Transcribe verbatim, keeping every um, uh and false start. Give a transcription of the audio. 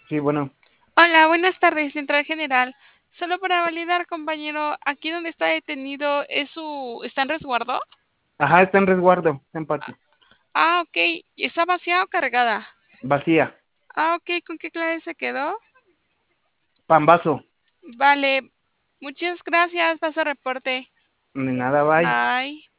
Sí, bueno. Hola, buenas tardes, Central General. Solo para validar, compañero, aquí donde está detenido, ¿es su... ¿está en resguardo? Ajá, está en resguardo, está en patio. Ah, ok. ¿Está vacía o cargada? Vacía. Ah, ok. ¿Con qué clave se quedó? Pambazo. Vale. Muchas gracias. Paso reporte. Ni nada, bye. Bye.